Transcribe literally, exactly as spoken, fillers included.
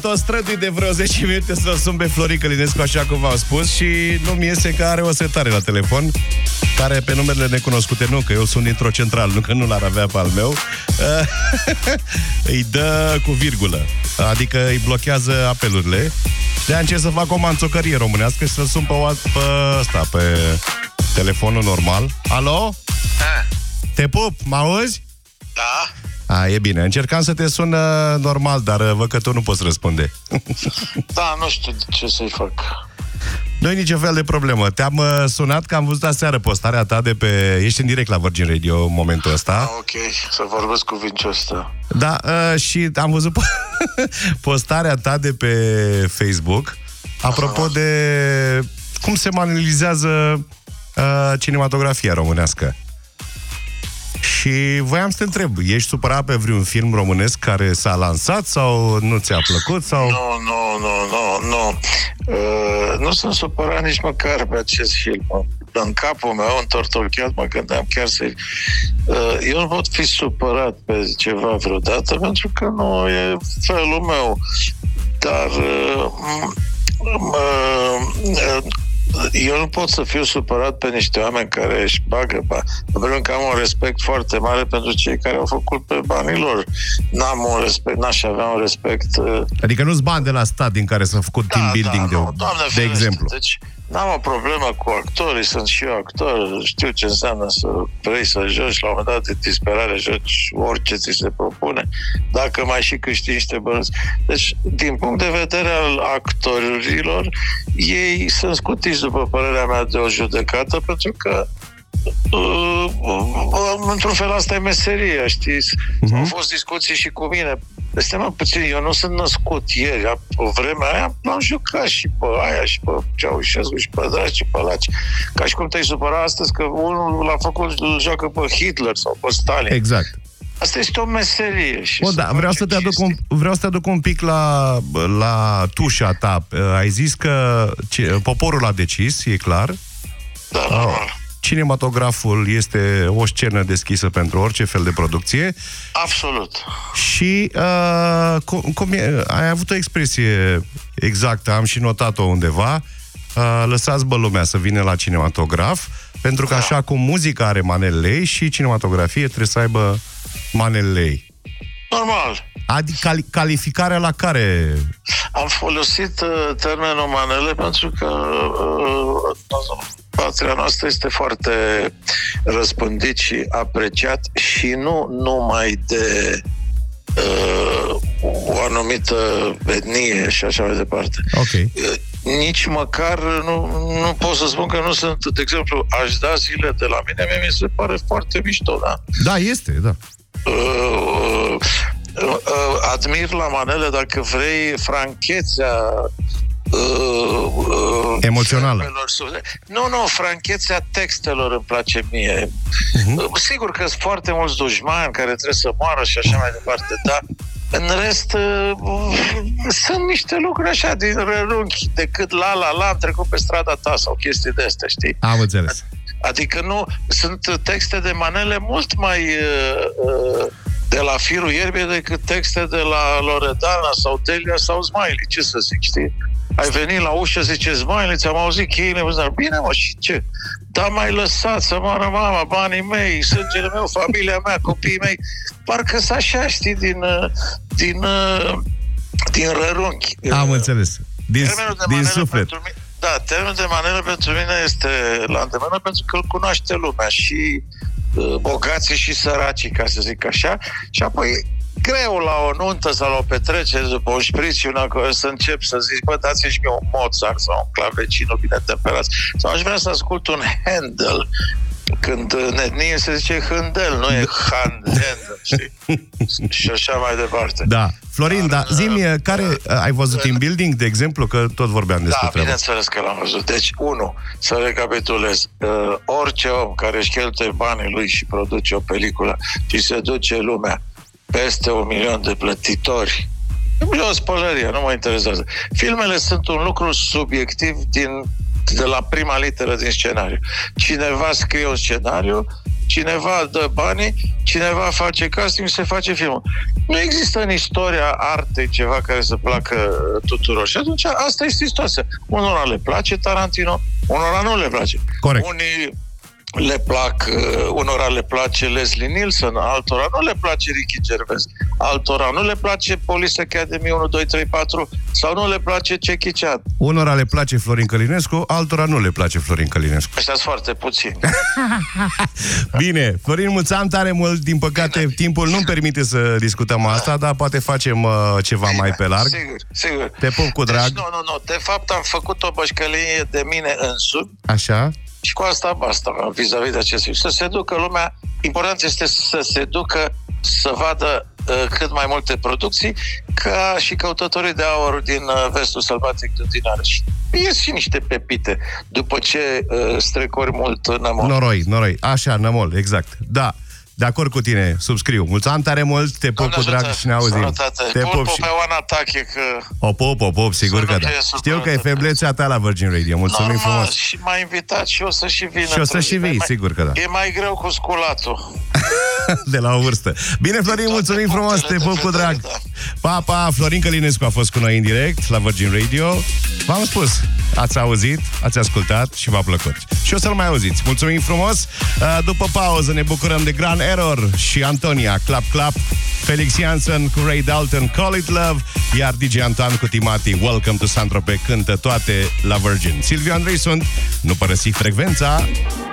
tot strădui de vreo zece minute să-l sun pe Florin Călinescu, așa cum v-am spus, și nu-mi iese că are o setare la telefon, care pe numerele necunoscute, nu, că eu sunt dintr-o central, nu că nu l-ar avea pe al meu, îi dă cu virgulă, adică îi blochează apelurile. De-aia încerc să fac o manțocărie românească și să-l sun pe, pe ăsta, pe telefonul normal. Alo? A. Te pup, mă auzi? Da. A, e bine. Încercam să te sun normal, dar văd că tu nu poți răspunde. Da, nu știu ce să-i fac. Nu-i nicio fel de problemă. Te-am uh, sunat că am văzut aseară postarea ta de pe... Ești în direct la Virgin Radio în momentul ăsta. Ah, ok, să vorbesc cu Vincența. Da, uh, și am văzut postarea ta de pe Facebook apropo ah. de cum se manelizează uh, cinematografia românească. Și voiam să te întreb, ești supărat pe vreun film românesc care s-a lansat sau nu ți-a plăcut? Sau... Nu, nu, nu, nu, nu. Uh, nu sunt supărat nici măcar pe acest film. În capul meu, întortocheat, mă gândeam chiar să... Uh, eu nu pot fi supărat pe ceva vreodată, pentru că nu e felul meu. Dar... Uh, uh, eu nu pot să fiu supărat pe niște oameni care își bagă bani. În primul rând că am un respect foarte mare pentru cei care au făcut pe banii lor. N-am un respect, n-aș avea un respect... Adică nu-ți bani de la stat din care s-a făcut da, team building, da, de, nu, Doamne, de exemplu. Deci n-am o problemă cu actorii, sunt și eu actor, știu ce înseamnă să vrei să joci, la un moment dat de disperare joci orice ți se propune, dacă mai și câștigi niște bănuți. Deci, din punct de vedere al actorilor, ei sunt scutiți, după părerea mea, de o judecată, pentru că uh, uh, într-un fel asta e meseria, știți? Uh-huh. Au fost discuții și cu mine. Este mai puțin, eu nu sunt născut ieri. Pe vremea aia am jucat și pe aia, și pe Ceaușescu, și pe Draci, și pe Laci. Ca și cum te-ai supărat astăzi că unul l-a făcut, îl joacă pe Hitler sau pe Stalin. Exact. Asta este o meserie. Și o, da, vreau să, te aduc un, vreau să te aduc un pic la, la tușa ta. Ai zis că ce, poporul a decis, e clar. Da, normal. Cinematograful este o scenă deschisă pentru orice fel de producție. Absolut. Și uh, cum, cum e, ai avut o expresie exactă, am și notat-o undeva, uh, lăsați bă lumea să vină la cinematograf, pentru că da. Așa cum muzica are manelele ei, și cinematografie trebuie să aibă manelele ei. Normal. Adică cali- calificarea la care... Am folosit uh, termenul manele pentru că uh, patria noastră este foarte răspândit și apreciat și nu numai de uh, o anumită etnie și așa mai departe. Okay. Uh, nici măcar nu, nu pot să spun că nu sunt, de exemplu, aș da zile de la mine, mie mi se pare foarte mișto, da? Da, este, da. Uh, uh, admir la manele, dacă vrei, franchețea uh, uh, emoțională. Nu, nu, franchețea textelor îmi place mie. Uh-huh. Uh, sigur că sunt foarte mulți dușmani care trebuie să moară și așa mai departe, dar în rest uh, sunt niște lucruri așa din rărunchi, decât la la la am trecut pe strada ta sau chestii de astea, știi? Am înțeles. Adică nu, sunt texte de manele mult mai uh, de la firul ierbii decât texte de la Loredana sau Delia sau Smiley, ce să zic, știi? Ai venit la ușă, zice Smiley, ți-am auzit cheile, bine mă, și ce? Dar m-ai lăsat să moară mama, banii mei, sângele meu, familia mea, copiii mei, parcă-s așa, știi, din din, din rărunchi. Am înțeles, din, din suflet. Mine, da, termenul de manelă pentru mine este la îndemână pentru că îl cunoaște lumea și uh, bogații și săracii, ca să zic așa, și apoi greu la o nuntă sau la o petrecere după un șpriț și una să încep să zici, bă, dați-mi și mie un Mozart sau un clavecinul bine temperat, sau aș vrea să ascult un Handel. Când în etnie se zice Handel, nu e Handel, știi? Și așa mai departe. Da. Florin, dar da, zi-mi, care ai văzut team building, de exemplu, că tot vorbeam despre da, treaba. Da, bineînțeles că l-am văzut. Deci, unu, să recapitulez, uh, orice om care își cheltuie banii lui și produce o peliculă și se duce lumea peste un milion de plătitori, e o spălărie, nu mă interesează. Filmele sunt un lucru subiectiv din, de la prima literă din scenariu. Cineva scrie un scenariu cineva dă banii, cineva face casting, se face filmul. Nu există în istoria artei ceva care să placă tuturor. Și atunci asta este situația. Unora le place Tarantino, unora nu le place. Corect. Unii le plac, uh, unora le place Leslie Nielsen, altora nu le place Ricky Gervais, altora nu le place Police Academy unu, doi, trei, patru sau nu le place Jackie Chan. Unora le place Florin Călinescu, altora nu le place Florin Călinescu. Ăștia sunt foarte puțini. Bine, Florin, mulțumim tare mult. Din păcate, Bine. timpul nu-mi permite să discutăm asta, dar poate facem uh, ceva Bine. mai pe larg. Sigur, sigur. Te pup cu drag. Deci, nu, nu, nu. De fapt, am făcut o bășcălie de mine însumi. Așa. Și cu asta basta, vis-a-vis de acest film. Să se ducă lumea, important este să se ducă să vadă uh, cât mai multe producții, ca și Căutătorii de aur din uh, Vestul sălbatic din Arăș. Ies și niște pepite, după ce uh, strecori mult nămol. Noroi, noroi. Așa, nămol, exact. Da. De acord cu tine, subscriu. Mulțumim tare mult, te pup cu drag și ne auzim. Te pup și... pe Oana Tache că... O pup, o pup, sigur că da. Știu că e feblețea ta la Virgin Radio. Mulțumim Normal, frumos. Și m-a invitat și o să și vină. Și o să și vii, sigur că da. E mai greu cu sculatul. De la o vârstă. Bine, Florin, mulțumim frumos, te pup cu drag. Pa, pa, Florin Călinescu a fost cu noi în direct la Virgin Radio. V-am spus, ați auzit, ați ascultat și v-a plăcut. Și o să-l mai auziți. Mulțumim frumos. După pauză ne bucurăm de Grand Error și Antonia, Clap Clap, Felix Janssen cu Ray Dalton, Call It Love, iar D J Antoine cu Timati, Welcome to Saint-Tropez, cântă toate la Virgin. Silviu Andrei sunt, nu părăsi frecvența.